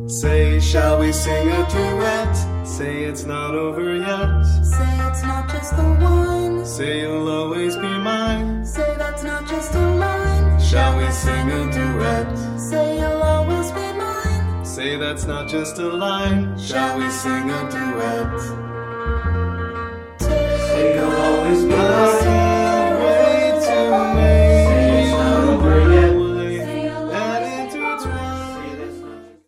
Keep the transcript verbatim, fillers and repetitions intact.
Say, shall we sing a duet? Say it's not over yet. Say it's not just the one. Say you'll always be mine. Say that's not just a line. Shall we sing a duet? Say you'll always be mine. Say that's not just a line. Shall we sing a duet? Say you'll always be mine.